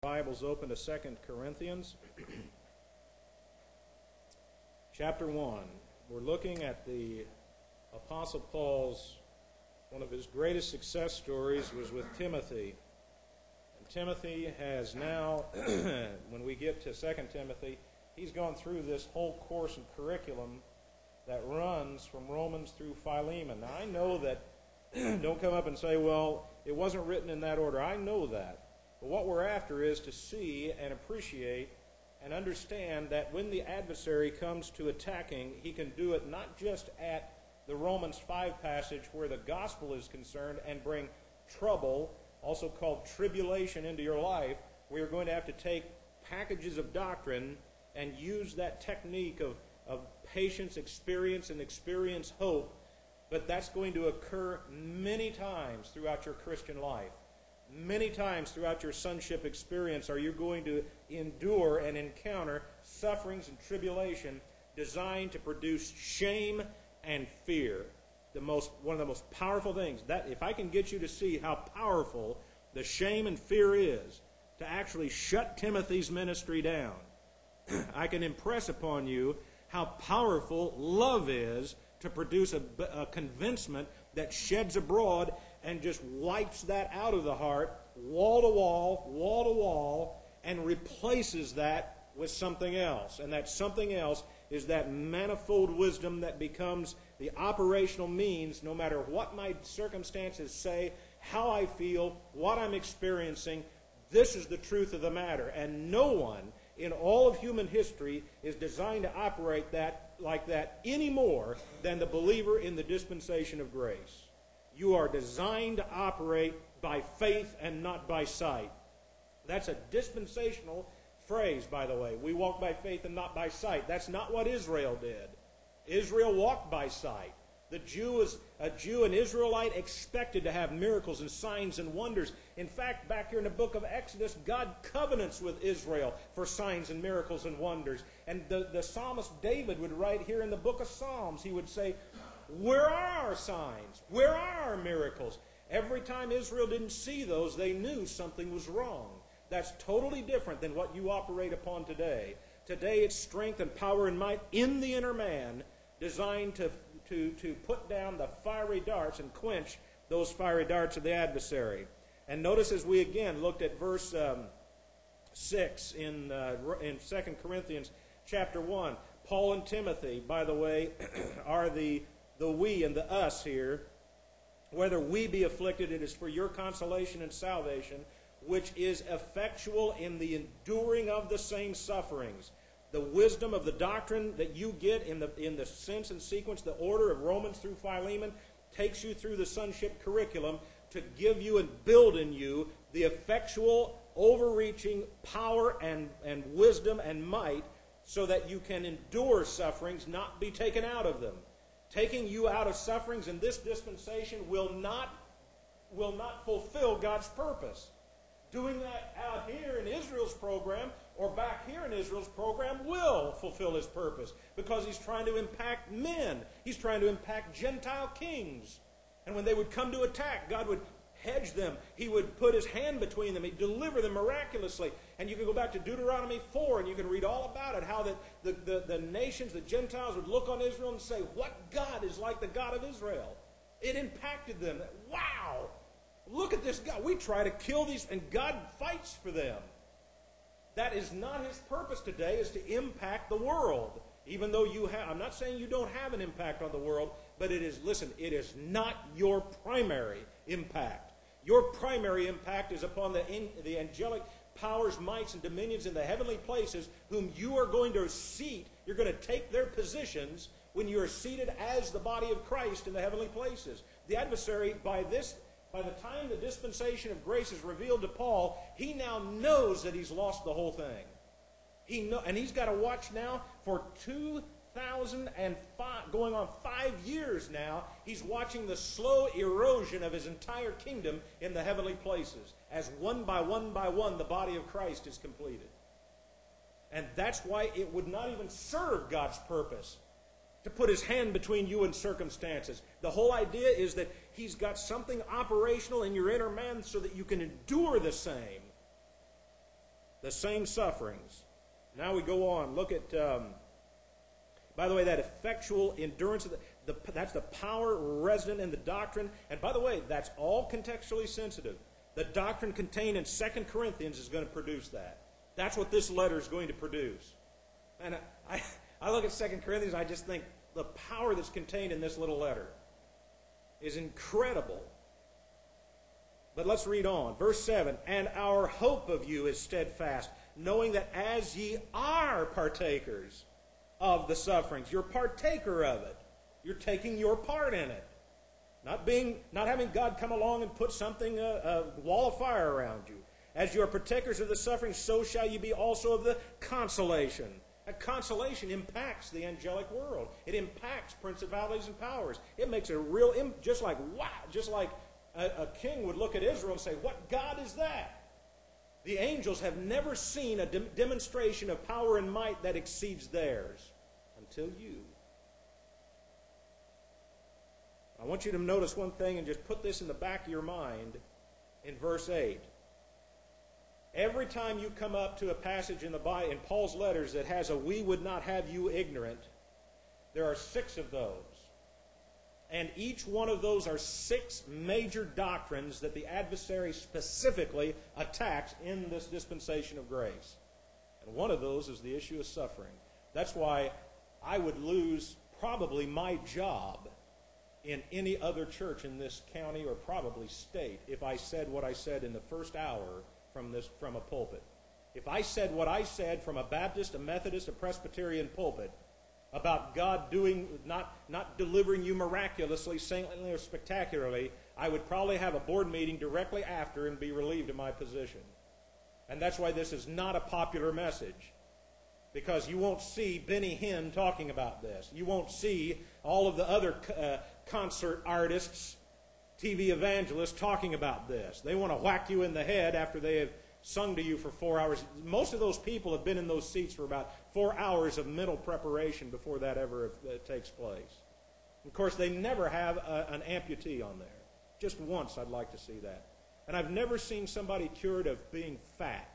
Bibles open to 2 Corinthians chapter 1. We're looking at the Apostle Paul's, one of his greatest success stories was with Timothy. And Timothy has now, when we get to 2 Timothy, he's gone through this whole course and curriculum that runs from Romans through Philemon. Now I know that, don't come up and say, well, it wasn't written in that order. I know that. But what we're after is to see and appreciate and understand that when the adversary comes to attacking, he can do it not just at the Romans 5 passage where the gospel is concerned and bring trouble, also called tribulation, into your life, where you're going to have to take packages of doctrine and use that technique of patience, experience, and experience hope. But that's going to occur many times throughout your Christian life. Many times throughout your sonship experience are you going to endure and encounter sufferings and tribulation designed to produce shame and fear. One of the most powerful things, that if I can get you to see how powerful the shame and fear is to actually shut Timothy's ministry down, I can impress upon you how powerful love is to produce a convincement that sheds abroad and just wipes that out of the heart, wall to wall, and replaces that with something else. And that something else is that manifold wisdom that becomes the operational means, no matter what my circumstances say, how I feel, what I'm experiencing, this is the truth of the matter. And no one in all of human history is designed to operate like that any more than the believer in the dispensation of grace. You are designed to operate by faith and not by sight. That's a dispensational phrase, by the way. We walk by faith and not by sight. That's not what Israel did. Israel walked by sight. A Jew, an Israelite, expected to have miracles and signs and wonders. In fact, back here in the book of Exodus, God covenants with Israel for signs and miracles and wonders. And the psalmist David would write here in the book of Psalms, he would say, where are our signs? Where are our miracles? Every time Israel didn't see those, they knew something was wrong. That's totally different than what you operate upon today. Today it's strength and power and might in the inner man, designed to put down the fiery darts and quench those fiery darts of the adversary. And notice as we again looked at verse 6 in 2 Corinthians chapter 1, Paul and Timothy, by the way, are the we and the us here. Whether we be afflicted, it is for your consolation and salvation, which is effectual in the enduring of the same sufferings. The wisdom of the doctrine that you get in the sense and sequence, the order of Romans through Philemon, takes you through the sonship curriculum to give you and build in you the effectual, overreaching power and wisdom and might so that you can endure sufferings, not be taken out of them. Taking you out of sufferings in this dispensation will not fulfill God's purpose. Doing that out here in Israel's program or back here in Israel's program will fulfill his purpose because he's trying to impact men. He's trying to impact Gentile kings. And when they would come to attack, God would hedge them. He would put his hand between them. He'd deliver them miraculously. And you can go back to Deuteronomy 4 and you can read all about it, how the nations, the Gentiles would look on Israel and say, what God is like the God of Israel? It impacted them. Wow! Look at this God. We try to kill these, and God fights for them. That is not his purpose today, is to impact the world. Even though you have, I'm not saying you don't have an impact on the world, but it is not your primary impact. Your primary impact is upon the angelic powers, mights, and dominions in the heavenly places, whom you are going to seat. You're going to take their positions when you are seated as the body of Christ in the heavenly places. The adversary, by the time the dispensation of grace is revealed to Paul, he now knows that he's lost the whole thing. And he's got to watch now for 2005, going on 5 years now, he's watching the slow erosion of his entire kingdom in the heavenly places as one by one the body of Christ is completed. And that's why it would not even serve God's purpose to put his hand between you and circumstances. The whole idea is that he's got something operational in your inner man so that you can endure the same. the same sufferings. Now we go on. Look at, by the way, that effectual endurance, that's the power resident in the doctrine. And by the way, that's all contextually sensitive. The doctrine contained in 2 Corinthians is going to produce that. That's what this letter is going to produce. And I look at 2 Corinthians, I just think the power that's contained in this little letter is incredible. But let's read on. Verse 7, and our hope of you is steadfast, knowing that as ye are partakers of the sufferings, you're partaker of it. You're taking your part in it. Not having God come along and put something, a wall of fire around you. As you are partakers of the sufferings, so shall you be also of the consolation. That consolation impacts the angelic world. It impacts principalities and powers. It makes a real, just like, wow, just like a king would look at Israel and say, what God is that? The angels have never seen a demonstration of power and might that exceeds theirs until you. I want you to notice one thing and just put this in the back of your mind in verse 8. Every time you come up to a passage in Paul's letters that has a we would not have you ignorant, there are 6 of those. And each one of those are 6 major doctrines that the adversary specifically attacks in this dispensation of grace. And one of those is the issue of suffering. That's why I would lose probably my job in any other church in this county or probably state if I said what I said in the first hour from a pulpit. If I said what I said from a Baptist, a Methodist, a Presbyterian pulpit about God not delivering you miraculously, saintly, or spectacularly, I would probably have a board meeting directly after and be relieved of my position. And that's why this is not a popular message. Because you won't see Benny Hinn talking about this. You won't see all of the other concert artists, TV evangelists talking about this. They want to whack you in the head after they have sung to you for 4 hours. Most of those people have been in those seats for about 4 hours of mental preparation before that ever takes place. Of course, they never have an amputee on there. Just once I'd like to see that. And I've never seen somebody cured of being fat.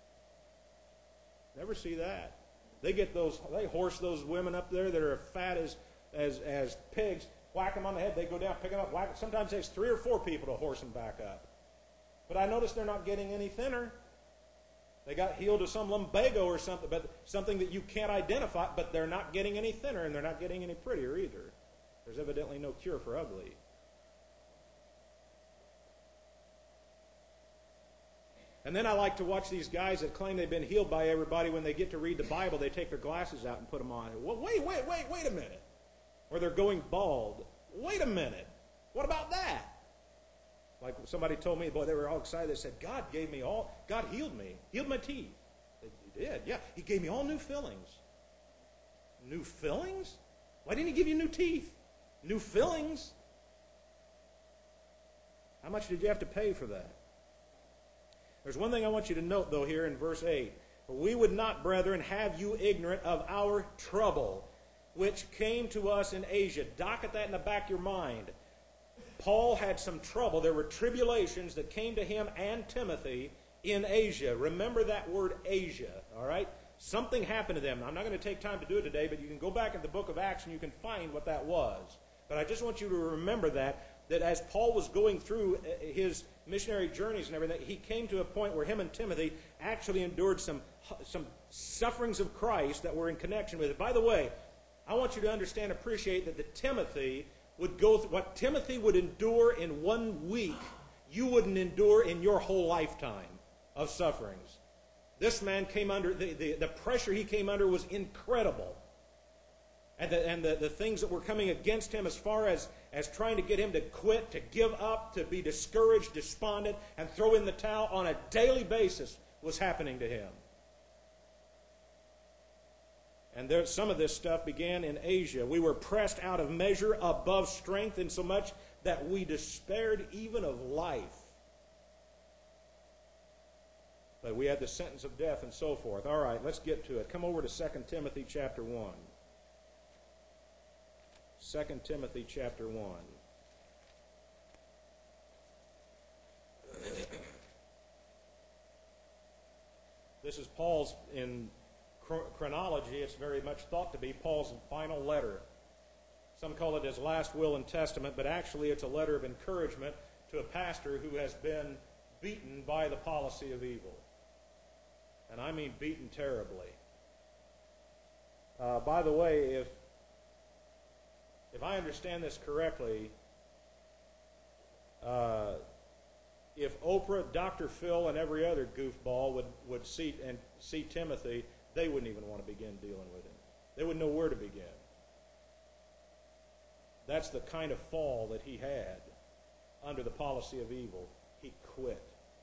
Never see that. They horse those women up there that are as fat as pigs, whack them on the head, they go down, pick them up, whack them. Sometimes it takes 3 or 4 people to horse them back up. But I notice they're not getting any thinner. They got healed of some lumbago or something, but something that you can't identify, but they're not getting any thinner and they're not getting any prettier either. There's evidently no cure for ugly. And then I like to watch these guys that claim they've been healed by everybody. When they get to read the Bible, they take their glasses out and put them on. Well, wait a minute. Or they're going bald. Wait a minute. What about that? Like somebody told me, boy, they were all excited. They said, God healed me. Healed my teeth. He did, yeah. He gave me all new fillings. New fillings? Why didn't he give you new teeth? New fillings? How much did you have to pay for that? There's one thing I want you to note, though, here in verse 8. For we would not, brethren, have you ignorant of our trouble, which came to us in Asia. Docket that in the back of your mind. Paul had some trouble. There were tribulations that came to him and Timothy in Asia. Remember that word Asia, all right? Something happened to them. I'm not going to take time to do it today, but you can go back in the book of Acts and you can find what that was. But I just want you to remember that as Paul was going through his missionary journeys and everything, he came to a point where him and Timothy actually endured some sufferings of Christ that were in connection with it. By the way, I want you to understand, appreciate that Timothy would go through what Timothy would endure in 1 week, you wouldn't endure in your whole lifetime of sufferings. This man came under, the pressure he came under was incredible. And the things that were coming against him as far as trying to get him to quit, to give up, to be discouraged, despondent, and throw in the towel on a daily basis was happening to him. And some of this stuff began in Asia. We were pressed out of measure above strength, insomuch that we despaired even of life. But we had the sentence of death and so forth. All right, let's get to it. Come over to 2 Timothy chapter 1. 2 Timothy chapter 1. This is Paul's, in chronology, it's very much thought to be Paul's final letter. Some call it his last will and testament, but actually it's a letter of encouragement to a pastor who has been beaten by the policy of evil. And I mean beaten terribly. By the way, if I understand this correctly, if Oprah, Dr. Phil, and every other goofball would see Timothy, they wouldn't even want to begin dealing with him. They wouldn't know where to begin. That's the kind of fall that he had under the policy of evil. He quit.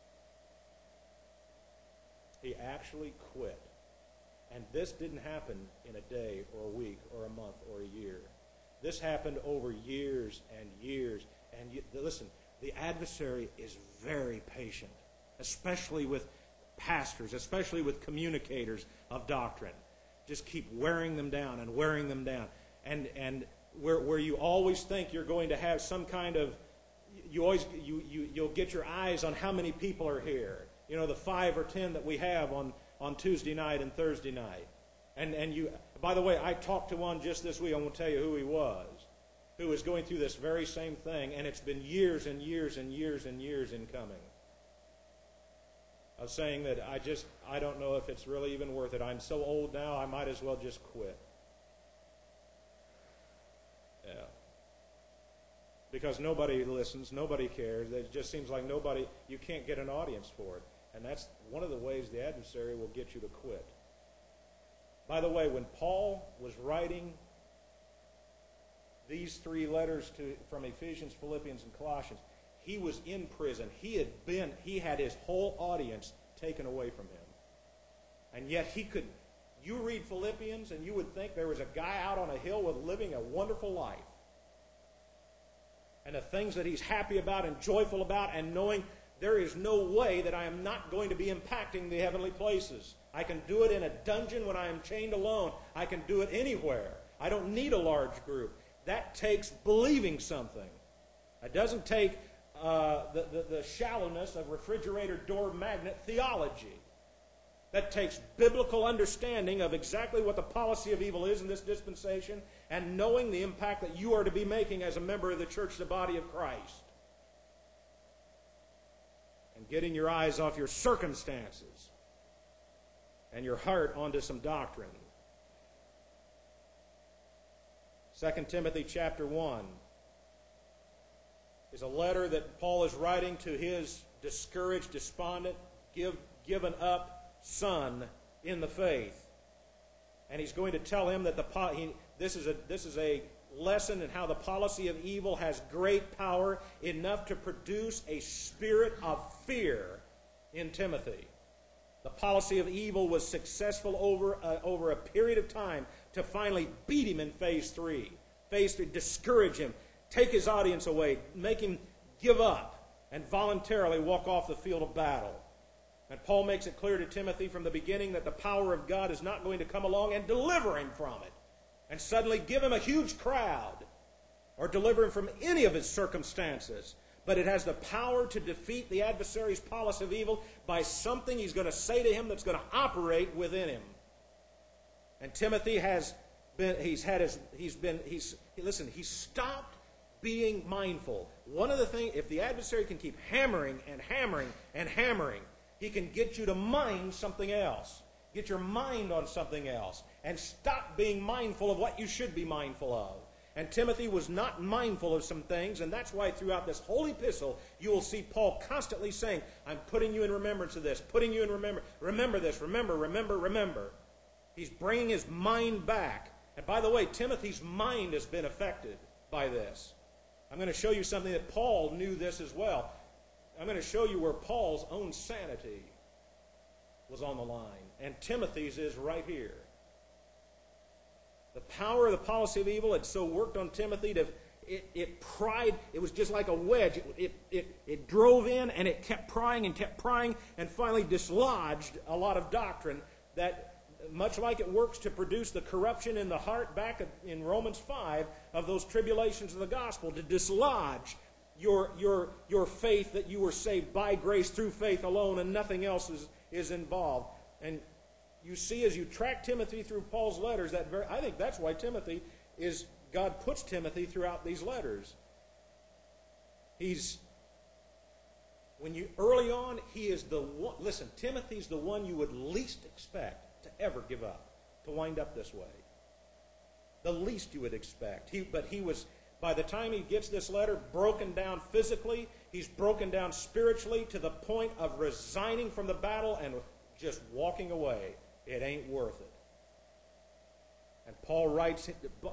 He actually quit. And this didn't happen in a day or a week or a month or a year. This happened over years and years. And listen, the adversary is very patient, especially with pastors, especially with communicators of doctrine. Just keep wearing them down and wearing them down. And where you always think you're going to have some kind of, you'll get your eyes on how many people are here. You know, the 5 or 10 that we have on Tuesday night and Thursday night. And you, by the way, I talked to one just this week. I won't tell you who he was going through this very same thing, and it's been years and years and years and years in coming. Of saying that I don't know if it's really even worth it. I'm so old now, I might as well just quit. Yeah. Because nobody listens, nobody cares. It just seems like you can't get an audience for it. And that's one of the ways the adversary will get you to quit. By the way, when Paul was writing these 3 letters from Ephesians, Philippians, and Colossians, he was in prison. He had his whole audience taken away from him. And yet you read Philippians and you would think there was a guy out on a hill living a wonderful life. And the things that he's happy about and joyful about, and knowing there is no way that I am not going to be impacting the heavenly places. I can do it in a dungeon when I am chained alone. I can do it anywhere. I don't need a large group. That takes believing something. It doesn't take the shallowness of refrigerator door magnet theology. That takes biblical understanding of exactly what the policy of evil is in this dispensation, and knowing the impact that you are to be making as a member of the church, the body of Christ. And getting your eyes off your circumstances and your heart onto some doctrine. 2 Timothy chapter 1 is a letter that Paul is writing to his discouraged, despondent, given up son in the faith. And he's going to tell him that this is a lesson in how the policy of evil has great power, enough to produce a spirit of fear in Timothy. The policy of evil was successful over a period of time to finally beat him in phase 3. Phase 3, discourage him, take his audience away, make him give up, and voluntarily walk off the field of battle. And Paul makes it clear to Timothy from the beginning that the power of God is not going to come along and deliver him from it, and suddenly give him a huge crowd, or deliver him from any of his circumstances. But it has the power to defeat the adversary's policy of evil by something he's going to say to him that's going to operate within him. And Timothy he's stopped being mindful. One of the things, if the adversary can keep hammering and hammering and hammering, he can get you to mind something else. Get your mind on something else. And stop being mindful of what you should be mindful of. And Timothy was not mindful of some things, and that's why throughout this whole epistle, you will see Paul constantly saying, I'm putting you in remembrance of this, putting you in remembrance. Remember this, remember, remember, remember. He's bringing his mind back. And by the way, Timothy's mind has been affected by this. I'm going to show you something that Paul knew this as well. I'm going to show you where Paul's own sanity was on the line. And Timothy's is right here. The power of the policy of evil had so worked on Timothy that it pried. It was just like a wedge. It drove in and it kept prying and finally dislodged a lot of doctrine that, much like it works to produce the corruption in the heart back in Romans 5 of those tribulations of the gospel, to dislodge your faith that you were saved by grace through faith alone and nothing else is involved. And you see as you track Timothy through Paul's letters, I think that's why God puts Timothy throughout these letters. Early on, he is the one, listen, Timothy's the one you would least expect to ever give up, to wind up this way. The least you would expect. But he was, by the time he gets this letter, broken down physically. He's broken down spiritually to the point of resigning from the battle and just walking away. It ain't worth it. And Paul writes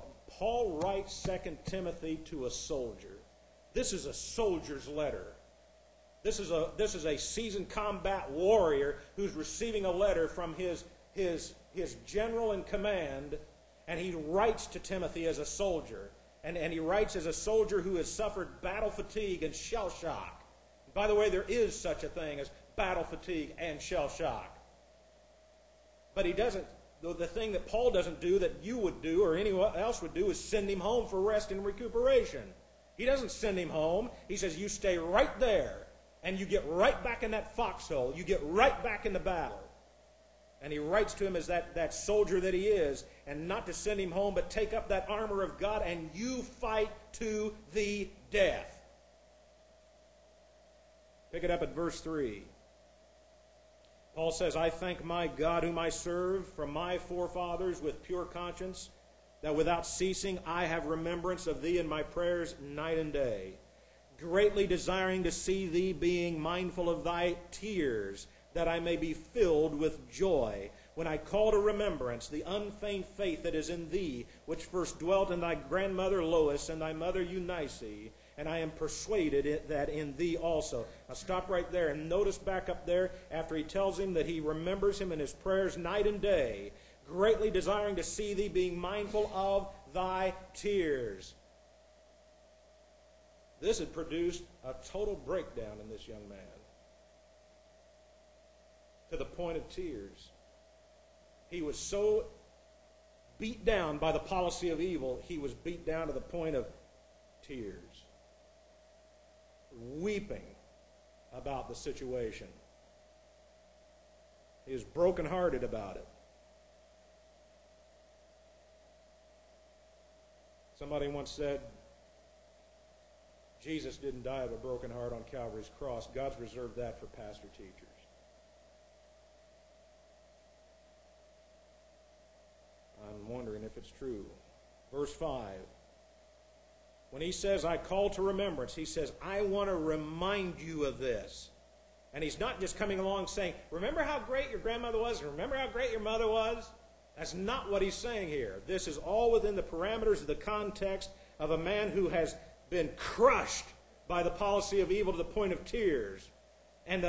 2 Timothy to a soldier. This is a soldier's letter. This is a seasoned combat warrior who's receiving a letter from his general in command, and he writes to Timothy as a soldier. And he writes as a soldier who has suffered battle fatigue and shell shock. By the way, there is such a thing as battle fatigue and shell shock. But he doesn't, the thing that Paul doesn't do that you would do or anyone else would do is send him home for rest and recuperation. He doesn't send him home. He says, you stay right there. And you get right back in that foxhole. You get right back in the battle. And he writes to him as that soldier that he is, and not to send him home, but take up that armor of God, and you fight to the death. Pick it up at verse 3. Paul says, I thank my God whom I serve from my forefathers with pure conscience, that without ceasing I have remembrance of thee in my prayers night and day, greatly desiring to see thee, being mindful of thy tears, that I may be filled with joy, when I call to remembrance the unfeigned faith that is in thee, which first dwelt in thy grandmother Lois and thy mother Eunice, and I am persuaded that in thee also. Now stop right there and notice back up there after he tells him that he remembers him in his prayers night and day, greatly desiring to see thee, being mindful of thy tears. This had produced a total breakdown in this young man, to the point of tears. He was so beat down by the policy of evil, he was beat down to the point of tears, weeping about the situation. He was brokenhearted about it. Somebody once said, Jesus didn't die of a broken heart on Calvary's cross. God's reserved that for pastor teachers. I'm wondering if it's true. Verse 5. When he says, I call to remembrance, he says, I want to remind you of this. And he's not just coming along saying, remember how great your grandmother was? Remember how great your mother was? That's not what he's saying here. This is all within the parameters of the context of a man who has been crushed by the policy of evil to the point of tears. And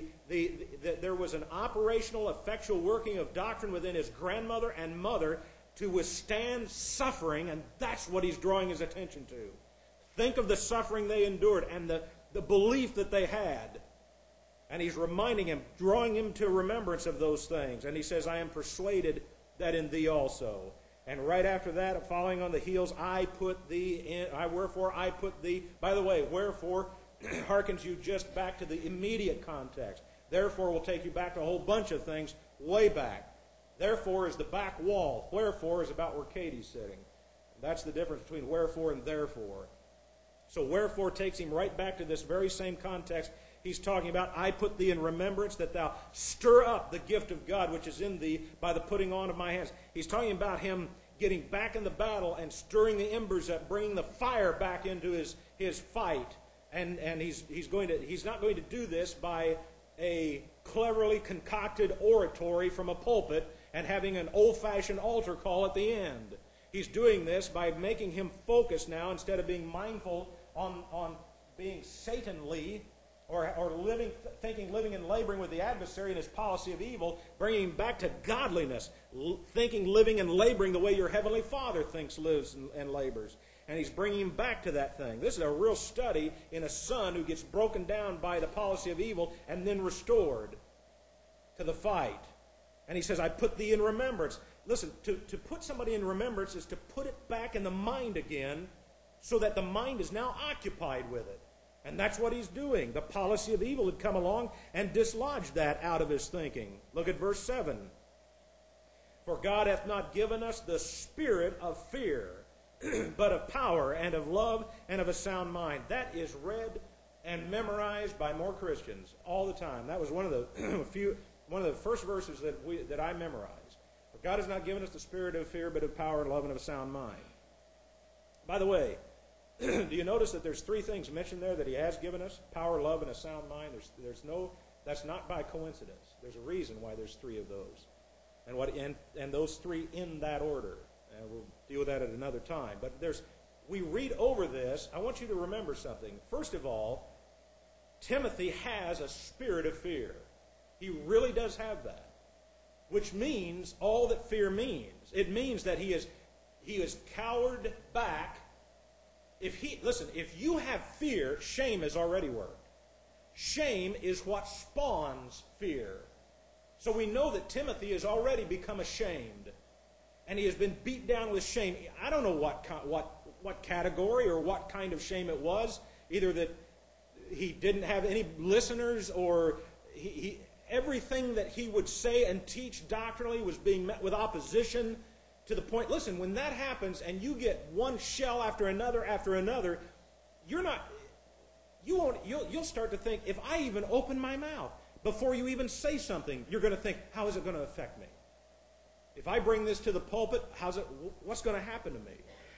there was an operational, effectual working of doctrine within his grandmother and mother to withstand suffering, and that's what he's drawing his attention to. Think of the suffering they endured and the belief that they had. And he's reminding him, drawing him to remembrance of those things. And he says, I am persuaded that in thee also. And right after that, following on the heels, wherefore I put thee. By the way, wherefore harkens you just back to the immediate context. Therefore will take you back to a whole bunch of things way back. Therefore is the back wall. Wherefore is about where Katie's sitting. That's the difference between wherefore and therefore. So wherefore takes him right back to this very same context. He's talking about, I put thee in remembrance that thou stir up the gift of God which is in thee by the putting on of my hands. He's talking about him getting back in the battle and stirring the embers up, bringing the fire back into his fight. And he's not going to do this by a cleverly concocted oratory from a pulpit and having an old-fashioned altar call at the end. He's doing this by making him focus now, instead of being mindful on being Satanly, or living and laboring with the adversary and his policy of evil, bringing him back to godliness, thinking, living, and laboring the way your heavenly Father thinks, lives, and labors. And he's bringing him back to that thing. This is a real study in a son who gets broken down by the policy of evil and then restored to the fight. And he says, I put thee in remembrance. Listen, to put somebody in remembrance is to put it back in the mind again so that the mind is now occupied with it. And that's what he's doing. The policy of evil had come along and dislodged that out of his thinking. Look at verse 7. For God hath not given us the spirit of fear, but of power and of love and of a sound mind. That is read and memorized by more Christians all the time. That was one of the first verses that I memorized. For God has not given us the spirit of fear, but of power and love and of a sound mind. By the way, do you notice that there's three things mentioned there that he has given us? Power, love, and a sound mind. That's not by coincidence. There's a reason why there's three of those. And those three in that order. And we'll deal with that at another time. But we read over this. I want you to remember something. First of all, Timothy has a spirit of fear. He really does have that. Which means all that fear means. It means that he is cowered back. If you have fear, shame has already worked. Shame is what spawns fear. So we know that Timothy has already become ashamed. And he has been beat down with shame. I don't know what category or what kind of shame it was. Either that he didn't have any listeners, or everything that he would say and teach doctrinally was being met with opposition. To the point, listen, when that happens and you get one shell after another, you'll start to think, if I even open my mouth, before you even say something, you're going to think, how is it going to affect me? If I bring this to the pulpit, what's going to happen to me?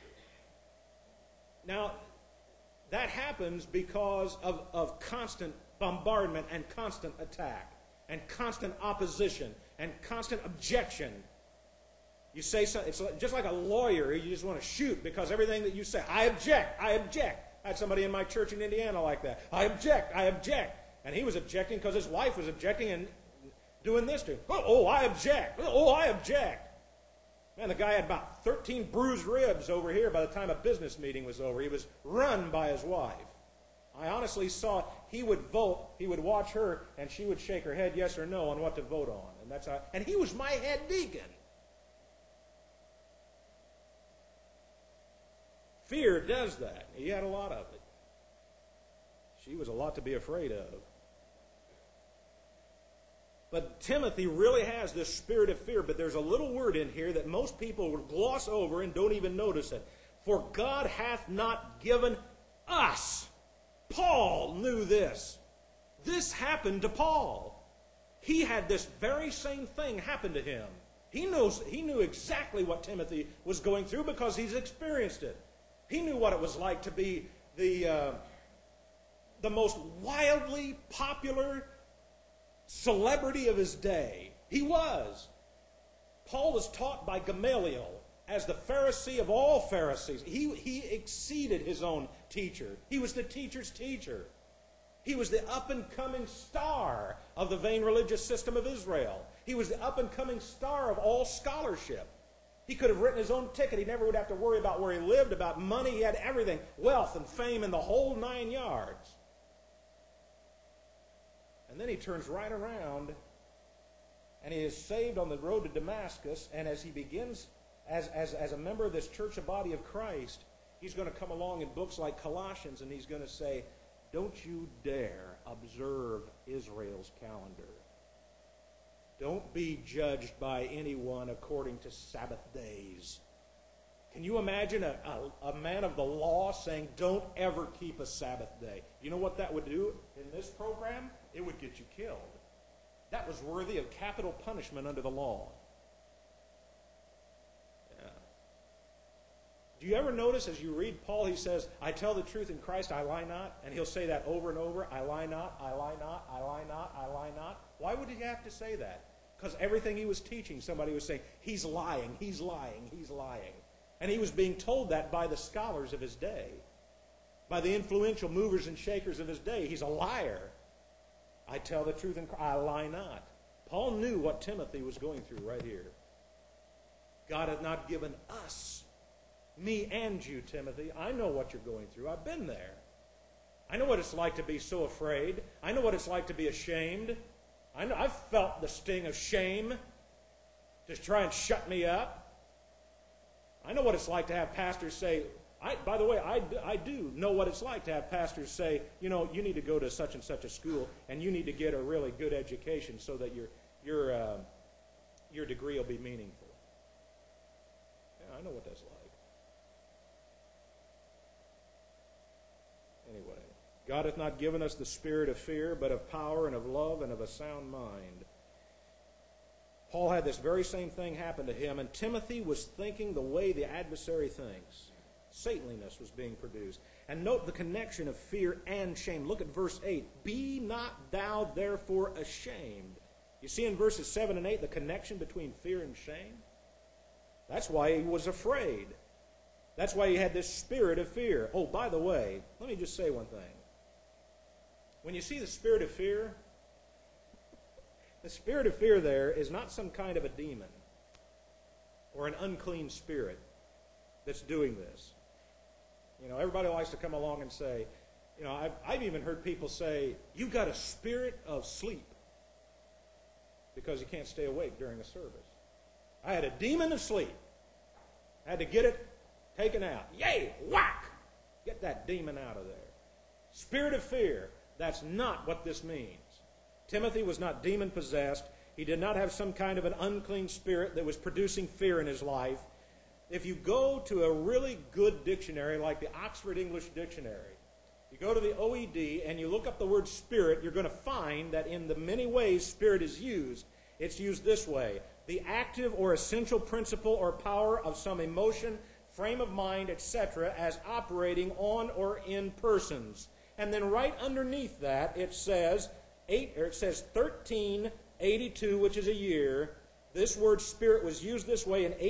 Now, that happens because of constant bombardment and constant attack and constant opposition and constant objection. You say something, it's just like a lawyer. You just want to shoot because everything that you say, I object, I object. I had somebody in my church in Indiana like that. I object, I object. And he was objecting because his wife was objecting and doing this to him. Oh, I object. Oh, I object. Man, the guy had about 13 bruised ribs over here by the time a business meeting was over. He was run by his wife. I honestly saw he would vote, he would watch her, and she would shake her head yes or no on what to vote on. And he was my head deacon. Fear does that. He had a lot of it. She was a lot to be afraid of. But Timothy really has this spirit of fear, but there's a little word in here that most people would gloss over and don't even notice it. For God hath not given us. Paul knew this. This happened to Paul. He had this very same thing happen to him. He knew exactly what Timothy was going through because he's experienced it. He knew what it was like to be the most wildly popular celebrity of his day. He was. Paul was taught by Gamaliel as the Pharisee of all Pharisees. He exceeded his own teacher. He was the teacher's teacher. He was the up-and-coming star of the vain religious system of Israel. He was the up-and-coming star of all scholarship. He could have written his own ticket. He never would have to worry about where he lived, about money. He had everything, wealth and fame and the whole 9 yards. And then he turns right around and he is saved on the road to Damascus. And as he begins, as a member of this church, a body of Christ, he's going to come along in books like Colossians and he's going to say, don't you dare observe Israel's calendar. Don't be judged by anyone according to Sabbath days. Can you imagine a man of the law saying, don't ever keep a Sabbath day? You know what that would do in this program? It would get you killed. That was worthy of capital punishment under the law. Yeah. Do you ever notice as you read Paul, he says, I tell the truth in Christ, I lie not? And he'll say that over and over, I lie not, I lie not, I lie not, I lie not. Why would he have to say that? Because everything he was teaching, somebody was saying, he's lying, he's lying, he's lying. And he was being told that by the scholars of his day, by the influential movers and shakers of his day. He's a liar. I tell the truth and I lie not. Paul knew what Timothy was going through right here. God hath not given us, me and you, Timothy. I know what you're going through. I've been there. I know what it's like to be so afraid. I know what it's like to be ashamed. I've felt the sting of shame to try and shut me up. I know what it's like to have pastors say, By the way, I do know what it's like to have pastors say, you know, you need to go to such and such a school, and you need to get a really good education so that your degree will be meaningful. Yeah, I know what that's like. Anyway, God hath not given us the spirit of fear, but of power and of love and of a sound mind. Paul had this very same thing happen to him, and Timothy was thinking the way the adversary thinks. Saintliness was being produced. And note the connection of fear and shame. Look at verse 8. Be not thou therefore ashamed. You see in verses 7 and 8 the connection between fear and shame? That's why he was afraid. That's why he had this spirit of fear. Oh, by the way, let me just say one thing. When you see the spirit of fear, the spirit of fear there is not some kind of a demon or an unclean spirit that's doing this. You know, everybody likes to come along and say, you know, I've even heard people say, you've got a spirit of sleep because you can't stay awake during a service. I had a demon of sleep. I had to get it taken out. Yay! Whack! Get that demon out of there. Spirit of fear. That's not what this means. Timothy was not demon-possessed. He did not have some kind of an unclean spirit that was producing fear in his life. If you go to a really good dictionary like the Oxford English Dictionary, you go to the OED and you look up the word spirit, you're going to find that in the many ways spirit is used, it's used this way: the active or essential principle or power of some emotion, frame of mind, etc., as operating on or in persons. And then right underneath that it says 1382, which is a year. This word spirit was used this way in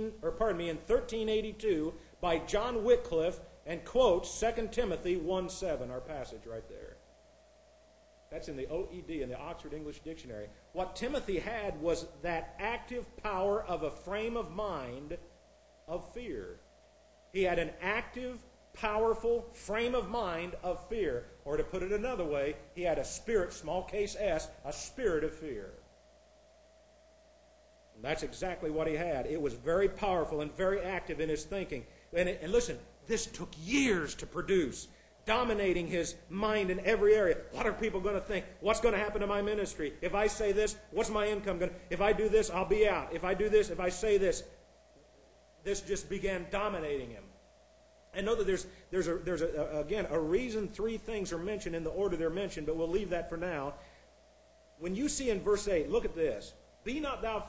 1382 by John Wycliffe, and quotes 2 Timothy 1:7, our passage right there. That's in the OED, in the Oxford English Dictionary. What Timothy had was that active power of a frame of mind of fear. He had an active, powerful frame of mind of fear. Or to put it another way, he had a spirit, small case s, a spirit of fear. And that's exactly what he had. It was very powerful and very active in his thinking. And listen, this took years to produce, dominating his mind in every area. What are people going to think? What's going to happen to my ministry? If I say this, what's my income going to... If I do this, I'll be out. If I do this, if I say this... This just began dominating him. And know that there's a reason three things are mentioned in the order they're mentioned, but we'll leave that for now. When you see in verse 8, look at this. Be not thou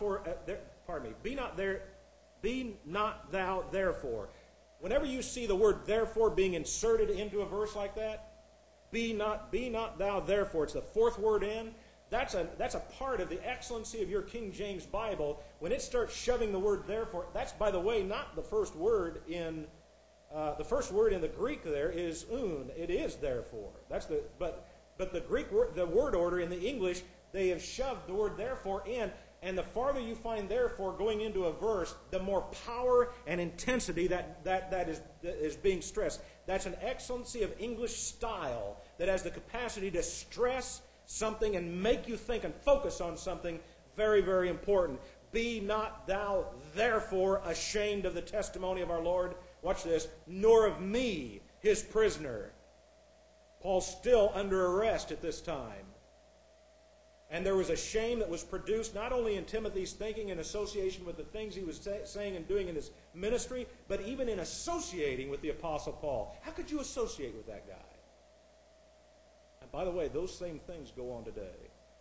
therefore. Whenever you see the word therefore being inserted into a verse like that, be not thou therefore. It's the fourth word in. That's a part of the excellency of your King James Bible. When it starts shoving the word therefore, that's, by the way, not the first word in the first word in the Greek. There is un. It is therefore. But the Greek word, the word order in the English, they have shoved the word therefore in. And the farther you find therefore going into a verse, the more power and intensity that is being stressed. That's an excellency of English style that has the capacity to stress something and make you think and focus on something very, very important. Be not thou therefore ashamed of the testimony of our Lord. Watch this. Nor of me, his prisoner. Paul's still under arrest at this time. And there was a shame that was produced not only in Timothy's thinking in association with the things he was saying and doing in his ministry, but even in associating with the Apostle Paul. How could you associate with that guy? And by the way, those same things go on today.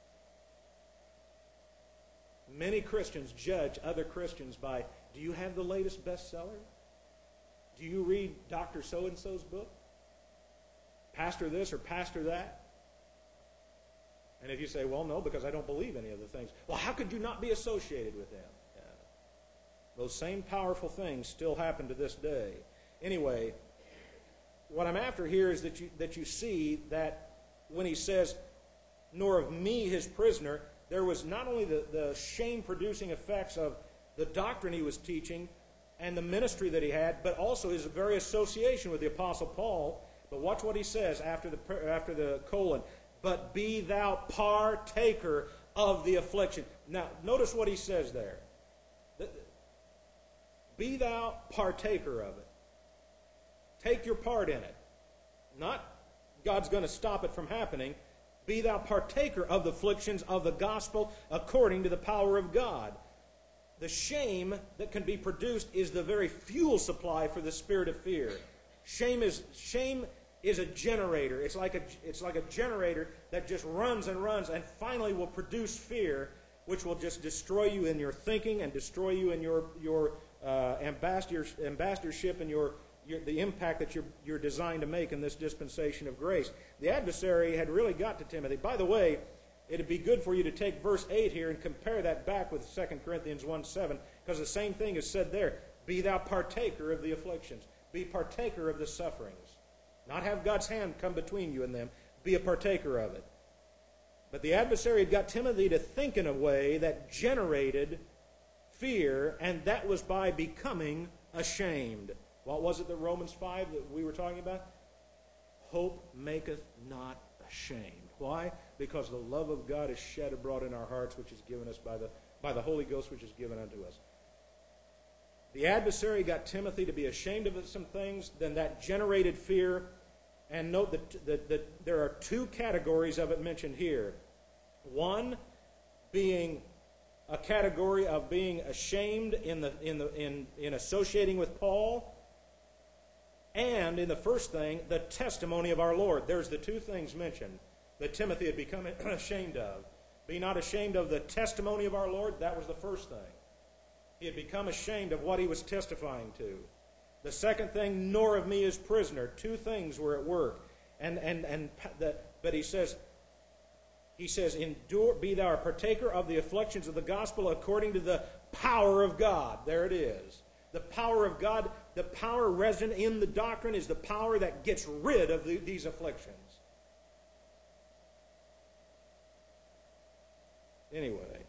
Many Christians judge other Christians by, do you have the latest bestseller? Do you read Dr. So-and-so's book? Pastor this or pastor that? And if you say, well, no, because I don't believe any of the things. Well, how could you not be associated with them? Yeah. Those same powerful things still happen to this day. Anyway, what I'm after here is that you see that when he says, nor of me his prisoner, there was not only the shame-producing effects of the doctrine he was teaching and the ministry that he had, but also his very association with the Apostle Paul. But watch what he says after the colon. But be thou partaker of the affliction. Now, notice what he says there. Be thou partaker of it. Take your part in it. Not God's going to stop it from happening. Be thou partaker of the afflictions of the gospel according to the power of God. The shame that can be produced is the very fuel supply for the spirit of fear. Shame is a generator. It's like a generator that just runs and runs and finally will produce fear, which will just destroy you in your thinking and destroy you in your ambassadorship and the impact that you're designed to make in this dispensation of grace. The adversary had really got to Timothy. By the way, it'd be good for you to take verse 8 here and compare that back with 2 Corinthians 1:7, because the same thing is said there. Be thou partaker of the afflictions. Be partaker of the sufferings. Not have God's hand come between you and them. Be a partaker of it. But the adversary had got Timothy to think in a way that generated fear, and that was by becoming ashamed. What was it that Romans 5 that we were talking about? Hope maketh not ashamed. Why? Because the love of God is shed abroad in our hearts, which is given us by the Holy Ghost, which is given unto us. The adversary got Timothy to be ashamed of some things, then that generated fear. And note that there are two categories of it mentioned here. One being a category of being ashamed in associating with Paul, and in the first thing, the testimony of our Lord. There's the two things mentioned that Timothy had become ashamed of. Be not ashamed of the testimony of our Lord. That was the first thing. He had become ashamed of what he was testifying to. The second thing, nor of me as prisoner. Two things were at work. But he says, endure, be thou a partaker of the afflictions of the gospel according to the power of God. There it is. The power of God, the power resident in the doctrine is the power that gets rid of these afflictions. Anyway,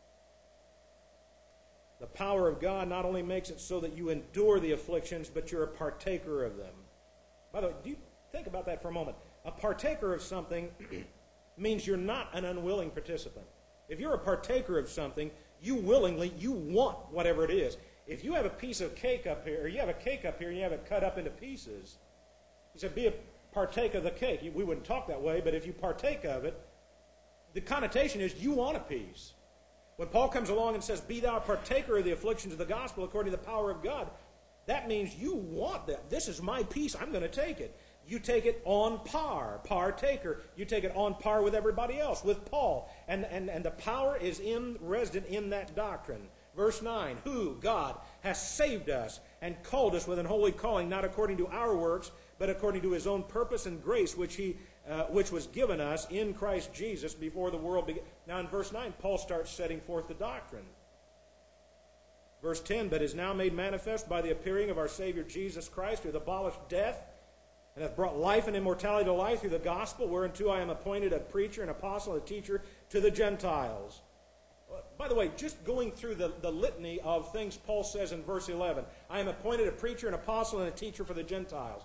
the power of God not only makes it so that you endure the afflictions, but you're a partaker of them. By the way, do you think about that for a moment? A partaker of something means you're not an unwilling participant. If you're a partaker of something, you want whatever it is. If you have a piece of cake up here, or you have a cake up here and you have it cut up into pieces, he said, be a partake of the cake. We wouldn't talk that way, but if you partake of it, the connotation is you want a piece. When Paul comes along and says, be thou a partaker of the afflictions of the gospel according to the power of God, that means you want that. This is my piece. I'm going to take it. You take it on par, partaker. You take it on par with everybody else, with Paul. And the power is resident in that doctrine. Verse 9, who, God, has saved us and called us with an holy calling, not according to our works, but according to his own purpose and grace, which was given us in Christ Jesus before the world began. Now in verse 9, Paul starts setting forth the doctrine. Verse 10, but is now made manifest by the appearing of our Savior Jesus Christ, who hath abolished death, and hath brought life and immortality to life through the gospel, whereunto I am appointed a preacher, an apostle, a teacher to the Gentiles. By the way, just going through the litany of things Paul says in verse 11, I am appointed a preacher, an apostle, and a teacher for the Gentiles.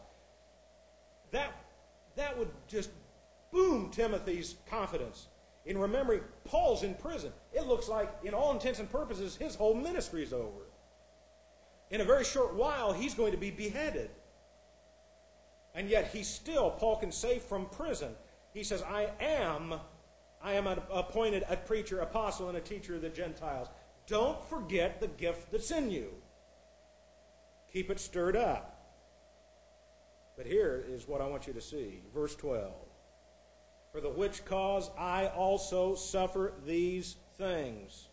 That would just boom Timothy's confidence in remembering Paul's in prison. It looks like, in all intents and purposes, his whole ministry is over. In a very short while, he's going to be beheaded. And yet Paul can say from prison, he says, I am appointed a preacher, apostle, and a teacher of the Gentiles. Don't forget the gift that's in you. Keep it stirred up. But here is what I want you to see. Verse 12. For the which cause I also suffer these things.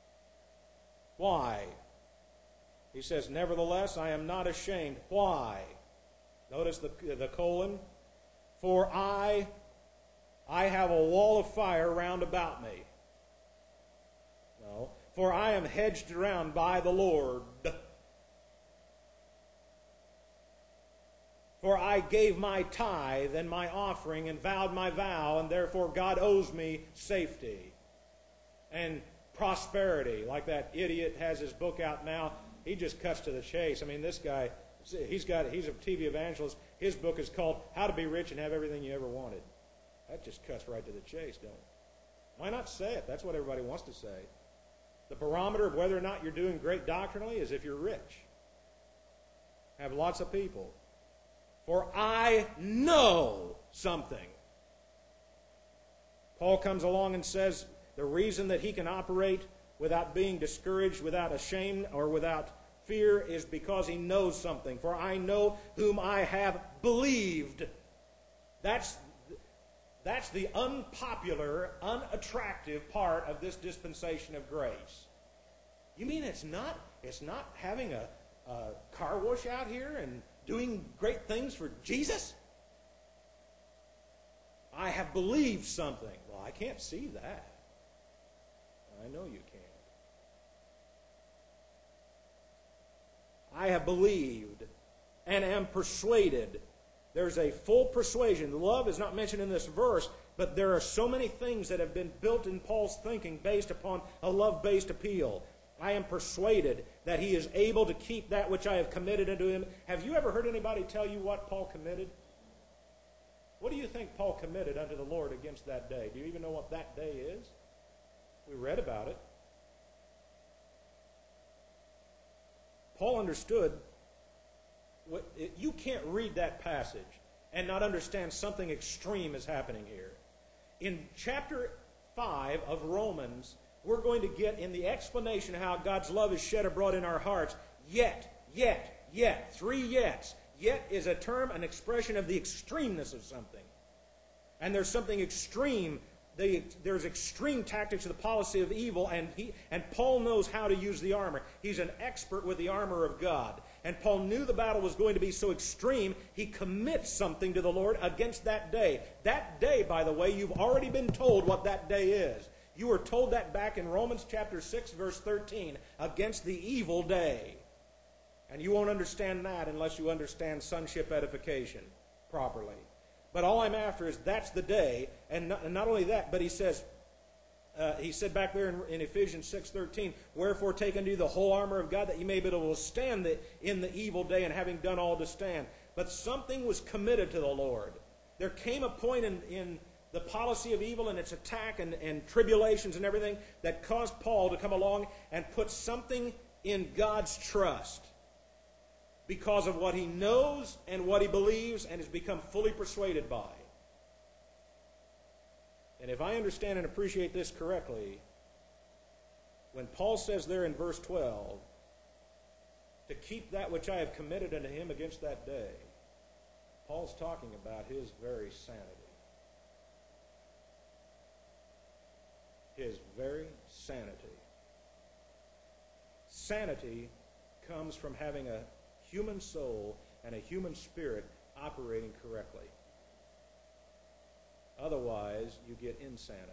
Why? He says, nevertheless, I am not ashamed. Why? Notice the colon. For I have a wall of fire round about me. No. For I am hedged around by the Lord. For I gave my tithe and my offering and vowed my vow, and therefore God owes me safety and prosperity. Like that idiot has his book out now. He just cuts to the chase. I mean, this guy, he's a TV evangelist. His book is called How to Be Rich and Have Everything You Ever Wanted. That just cuts right to the chase, don't it? Why not say it? That's what everybody wants to say. The barometer of whether or not you're doing great doctrinally is if you're rich. Have lots of people. for I know something. Paul comes along and says the reason that he can operate without being discouraged, without ashamed, or without fear is because he knows something. For I know whom I have believed. That's the unpopular, unattractive part of this dispensation of grace. You mean it's not having a car wash out here and doing great things for Jesus? I have believed something. Well, I can't see that. I know you can't. I have believed and am persuaded. There's a full persuasion. Love is not mentioned in this verse, but there are so many things that have been built in Paul's thinking based upon a love-based appeal. I am persuaded that he is able to keep that which I have committed unto him. Have you ever heard anybody tell you what Paul committed? What do you think Paul committed unto the Lord against that day? Do you even know what that day is? We read about it. Paul understood. You can't read that passage and not understand something extreme is happening here. In chapter 5 of Romans, we're going to get in the explanation how God's love is shed abroad in our hearts. Yet. 3 yets. Yet is a term, an expression of the extremeness of something. And there's something extreme. There's extreme tactics of the policy of evil, and Paul knows how to use the armor. He's an expert with the armor of God. And Paul knew the battle was going to be so extreme, he commits something to the Lord against that day. That day, by the way, you've already been told what that day is. You were told that back in Romans chapter 6, verse 13, against the evil day. And you won't understand that unless you understand sonship edification properly. But all I'm after is that's the day, and not only that, but he said back there in Ephesians 6:13, wherefore take unto you the whole armor of God, that you may be able to stand in the evil day, and having done all to stand. But something was committed to the Lord. There came a point in the policy of evil and its attack and tribulations and everything that caused Paul to come along and put something in God's trust, because of what he knows and what he believes and has become fully persuaded by. And if I understand and appreciate this correctly, when Paul says there in verse 12, to keep that which I have committed unto him against that day, Paul's talking about his very sanity. His very sanity. Sanity comes from having a human soul and a human spirit operating correctly. Otherwise, you get insanity.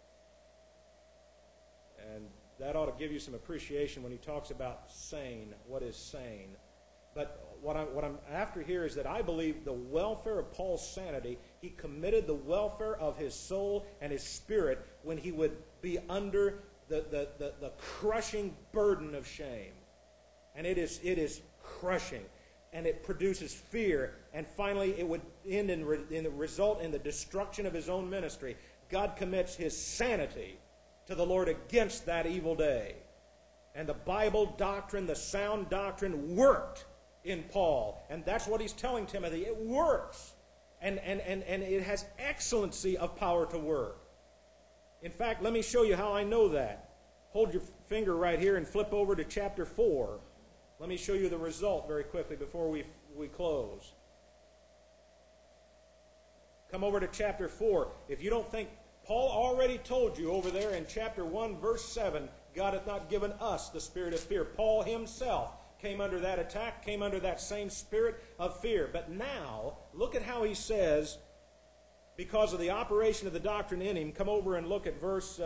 And that ought to give you some appreciation when he talks about sane, what is sane. But what I'm after here is that I believe the welfare of Paul's sanity, he committed the welfare of his soul and his spirit when he would be under the crushing burden of shame. And it is crushing, and it produces fear, and finally it would end in the result in the destruction of his own ministry. God commits his sanity to the Lord against that evil day. And the Bible doctrine, the sound doctrine, worked in Paul. And that's what he's telling Timothy. It works. And it has excellency of power to work. In fact, let me show you how I know that. Hold your finger right here and flip over to chapter 4. Let me show you the result very quickly before we close. Come over to chapter 4. If you don't think, Paul already told you over there in chapter 1, verse 7, God hath not given us the spirit of fear. Paul himself came under that attack, came under that same spirit of fear. But now, look at how he says, because of the operation of the doctrine in him, come over and look at verse,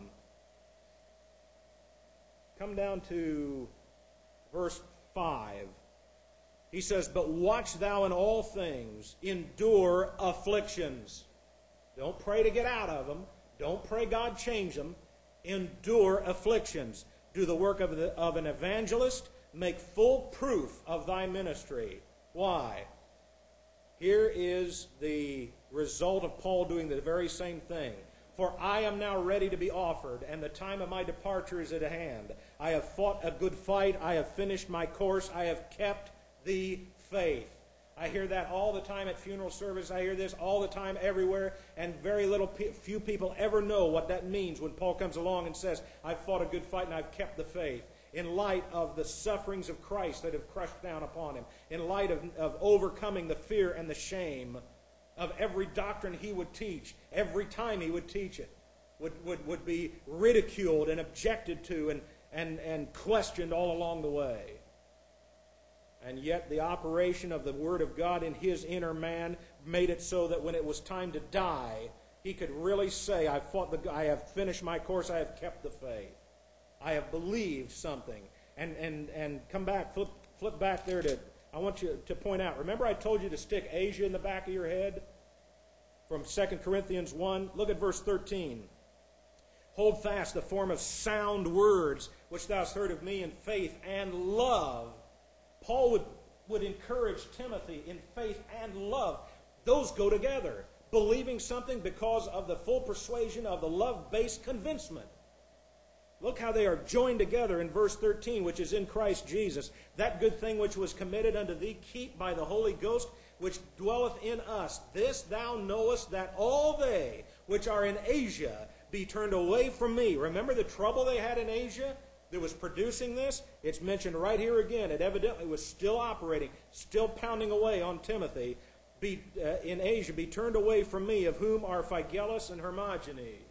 come down to verse 5. He says, but watch thou in all things, endure afflictions. Don't pray to get out of them. Don't pray God change them. Endure afflictions. Do the work of an evangelist. Make full proof of thy ministry. Why? Here is the result of Paul doing the very same thing. For I am now ready to be offered, and the time of my departure is at hand. I have fought a good fight. I have finished my course. I have kept the faith. I hear that all the time at funeral service. I hear this all the time everywhere, and few people ever know what that means when Paul comes along and says, I've fought a good fight and I've kept the faith. In light of the sufferings of Christ that have crushed down upon him, in light of overcoming the fear and the shame of every doctrine he would teach, every time he would teach it, would be ridiculed and objected to and questioned all along the way. And yet the operation of the Word of God in his inner man made it so that when it was time to die, he could really say, I have finished my course, I have kept the faith. I have believed something. And come back, flip back there I want you to point out. Remember I told you to stick Asia in the back of your head? From 2 Corinthians 1. Look at verse 13. Hold fast the form of sound words, which thou hast heard of me in faith and love. Paul would encourage Timothy in faith and love. Those go together. Believing something because of the full persuasion of the love-based convincement. Look how they are joined together in verse 13, which is in Christ Jesus. That good thing which was committed unto thee, keep by the Holy Ghost, which dwelleth in us. This thou knowest, that all they which are in Asia be turned away from me. Remember the trouble they had in Asia that was producing this? It's mentioned right here again. It evidently was still operating, still pounding away on Timothy. In Asia, be turned away from me, of whom are Phygellus and Hermogenes.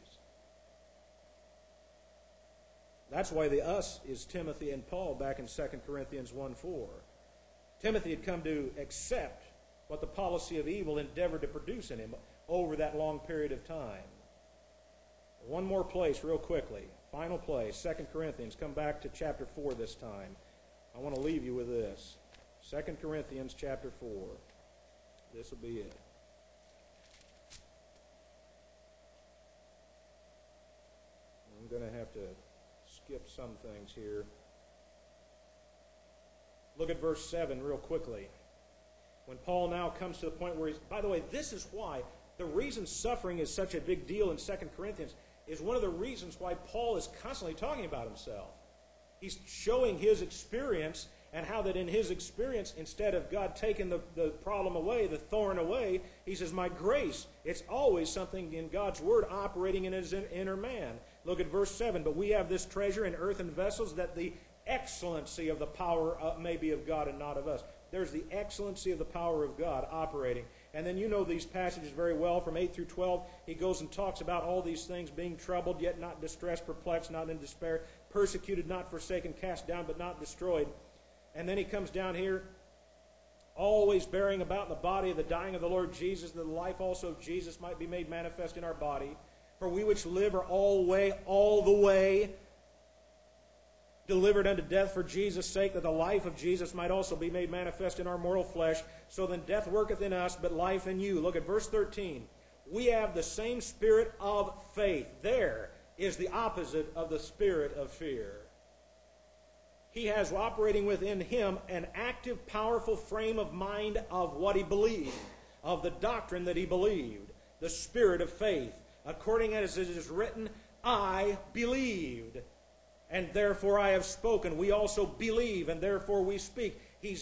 That's why the us is Timothy and Paul back in 2 Corinthians 1:4. Timothy had come to accept what the policy of evil endeavored to produce in him over that long period of time. One more place real quickly. Final place, 2 Corinthians. Come back to chapter 4 this time. I want to leave you with this. 2 Corinthians chapter 4. This will be it. I'm going to have to skip some things here. Look at verse 7 real quickly. When Paul now comes to the point where by the way, this is why the reason suffering is such a big deal in 2 Corinthians is one of the reasons why Paul is constantly talking about himself. He's showing his experience and how that in his experience, instead of God taking the problem away, the thorn away, he says, my grace, it's always something in God's Word operating in his inner man. Look at verse 7. But we have this treasure in earthen vessels, that the excellency of the power may be of God and not of us. There's the excellency of the power of God operating. And then you know these passages very well. From 8 through 12, he goes and talks about all these things, being troubled, yet not distressed, perplexed, not in despair, persecuted, not forsaken, cast down, but not destroyed. And then he comes down here, always bearing about in the body of the dying of the Lord Jesus, that the life also of Jesus might be made manifest in our body. For we which live are all the way delivered unto death for Jesus' sake, that the life of Jesus might also be made manifest in our mortal flesh. So then death worketh in us, but life in you. Look at verse 13. We have the same spirit of faith. There is the opposite of the spirit of fear. He has operating within him an active, powerful frame of mind of what he believed, of the doctrine that he believed, the spirit of faith. According as it is written, I believed, and therefore I have spoken. We also believe, and therefore we speak.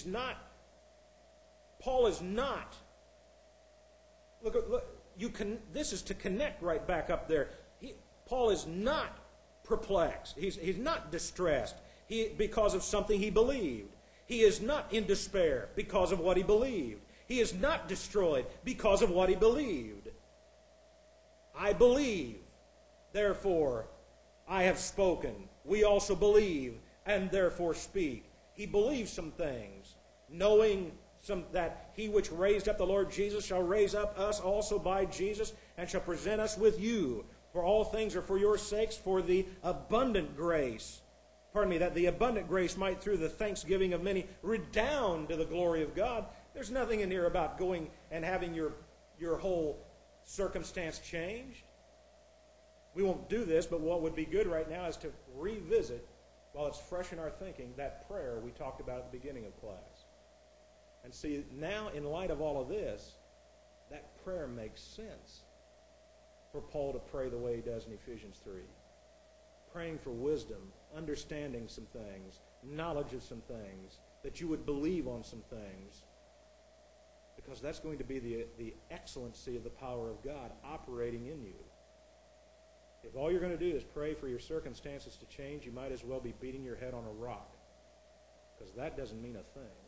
Paul is not. Look, this is to connect right back up there. Paul is not perplexed. He's not distressed because of something he believed. He is not in despair because of what he believed. He is not destroyed because of what he believed. I believe, therefore I have spoken. We also believe, and therefore speak. He believes some things, knowing that he which raised up the Lord Jesus shall raise up us also by Jesus, and shall present us with you. For all things are for your sakes, for the abundant grace. That the abundant grace might through the thanksgiving of many redound to the glory of God. There's nothing in here about going and having your whole circumstance changed. We won't do this, but what would be good right now is to revisit, while it's fresh in our thinking, that prayer we talked about at the beginning of class. And see, now in light of all of this, that prayer makes sense for Paul to pray the way he does in Ephesians 3. Praying for wisdom, understanding some things, knowledge of some things, that you would believe on some things. because that's going to be the excellency of the power of God operating in you. If all you're going to do is pray for your circumstances to change, you might as well be beating your head on a rock, because that doesn't mean a thing.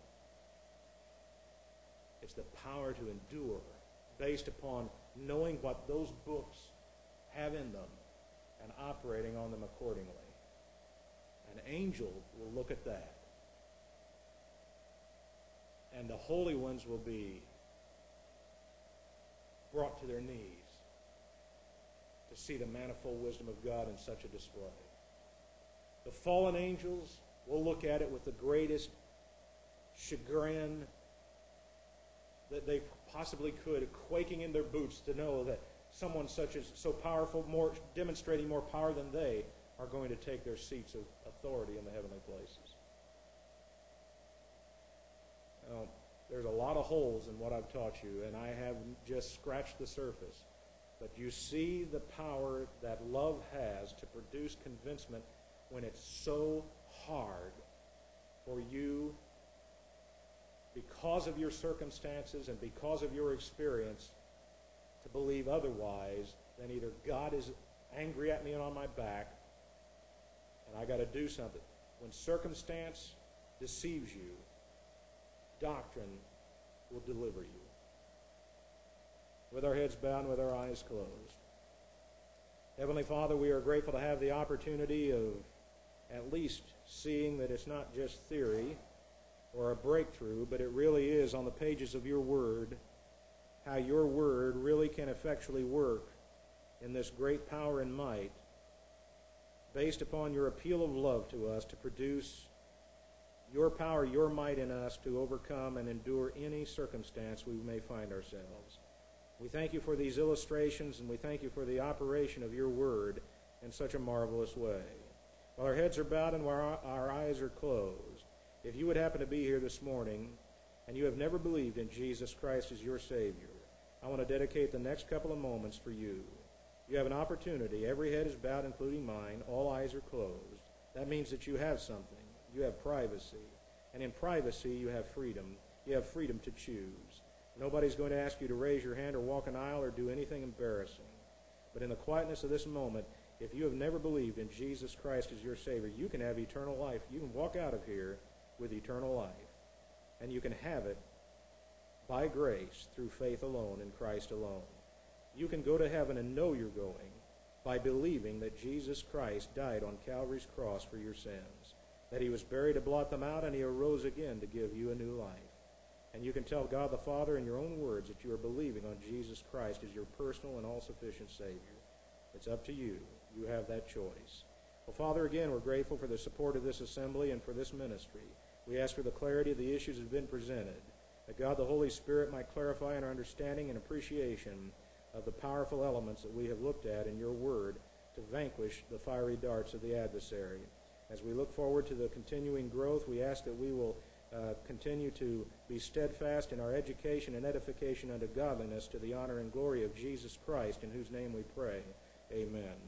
It's the power to endure based upon knowing what those books have in them and operating on them accordingly. An angel will look at that, and the holy ones will be brought to their knees to see the manifold wisdom of God in such a display. The fallen angels will look at it with the greatest chagrin that they possibly could, quaking in their boots to know that someone such as so powerful, demonstrating more power than they, are going to take their seats of authority in the heavenly places. Now, there's a lot of holes in what I've taught you, and I have just scratched the surface. But you see the power that love has to produce convincement when it's so hard for you, because of your circumstances and because of your experience, to believe otherwise than either God is angry at me and on my back, and I got to do something. When circumstance deceives you, doctrine will deliver you. With our heads bowed and with our eyes closed. Heavenly Father, we are grateful to have the opportunity of at least seeing that it's not just theory or a breakthrough, but it really is on the pages of your Word, how your Word really can effectually work in this great power and might, based upon your appeal of love to us to produce your power, your might in us to overcome and endure any circumstance we may find ourselves. We thank you for these illustrations, and we thank you for the operation of your Word in such a marvelous way. While our heads are bowed and while our eyes are closed, if you would happen to be here this morning and you have never believed in Jesus Christ as your Savior, I want to dedicate the next couple of moments for you. You have an opportunity. Every head is bowed, including mine. All eyes are closed. That means that you have something. You have privacy. And in privacy, you have freedom. You have freedom to choose. Nobody's going to ask you to raise your hand or walk an aisle or do anything embarrassing. But in the quietness of this moment, if you have never believed in Jesus Christ as your Savior, you can have eternal life. You can walk out of here with eternal life. And you can have it by grace through faith alone in Christ alone. You can go to heaven and know you're going by believing that Jesus Christ died on Calvary's cross for your sins, that he was buried to blot them out, and he arose again to give you a new life. And you can tell God the Father in your own words that you are believing on Jesus Christ as your personal and all-sufficient Savior. It's up to you. You have that choice. Well, Father, again, we're grateful for the support of this assembly and for this ministry. We ask for the clarity of the issues that have been presented, that God the Holy Spirit might clarify in our understanding and appreciation of the powerful elements that we have looked at in your word to vanquish the fiery darts of the adversary. As we look forward to the continuing growth, we ask that we will continue to be steadfast in our education and edification unto godliness to the honor and glory of Jesus Christ, in whose name we pray. Amen.